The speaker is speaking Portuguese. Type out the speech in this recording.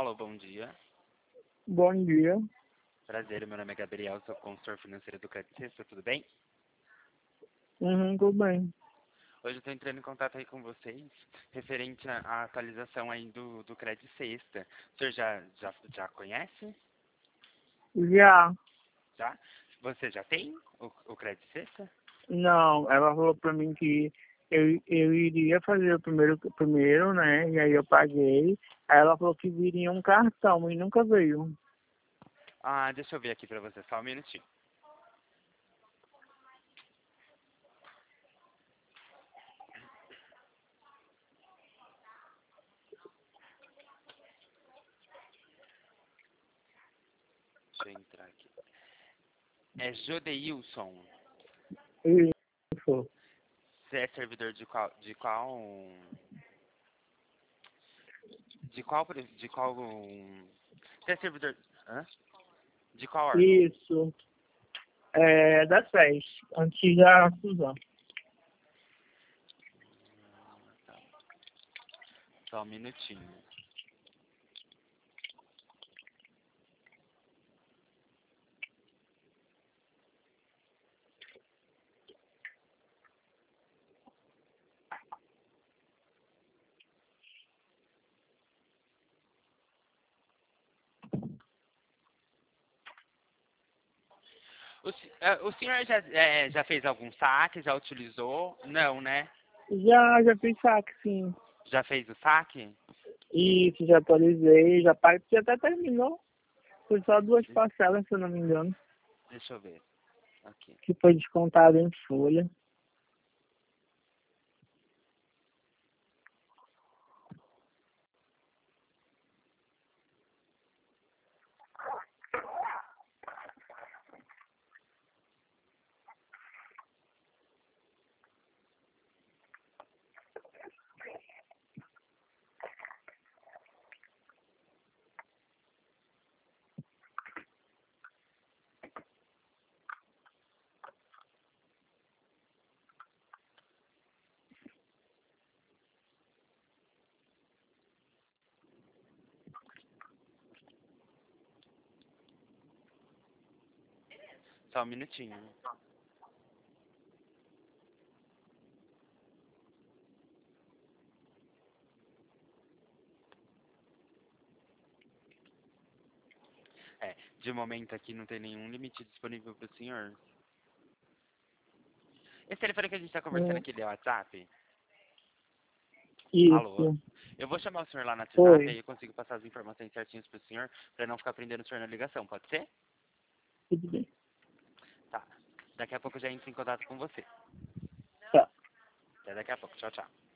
Alô, bom dia. Bom dia. Prazer, meu nome é Gabriel, sou consultor financeiro do Credit Suisse, tudo bem? Tudo bem. Hoje eu estou entrando em contato aí com vocês, referente à atualização aí do Credit Sexta. O senhor já conhece? Já. Já? Você já tem o Credit Sexta? Não, ela falou pra mim que eu iria fazer o primeiro, né? E aí eu paguei. Aí ela falou que viria um cartão e nunca veio. Ah, deixa eu ver aqui pra você, só um minutinho. Deixa eu entrar aqui. É Jodeilson. Isso. Você é servidor de qual, você é servidor, hã? De qual órgão? Isso. É da SES, antiga Suzano. Tá. Só um minutinho. O senhor já fez algum saque? Já utilizou? Não, né? Já fiz saque, sim. Já fez o saque? Isso, já atualizei, já paguei, já até terminou. Foi só 2 parcelas, se eu não me engano, Deixa eu ver. Aqui. que foi descontado em folha. Só um minutinho. É, de momento aqui não tem nenhum limite disponível para o senhor. Esse telefone que a gente está conversando aqui, ele é WhatsApp? Alô? Isso. Eu vou chamar o senhor lá no WhatsApp, Foi. aí eu consigo passar as informações certinhas para o senhor, para não ficar prendendo o senhor na ligação, pode ser? Tudo bem. Tá. Daqui a pouco eu já entro em contato com você. Tá. Até daqui a pouco. Tchau, tchau.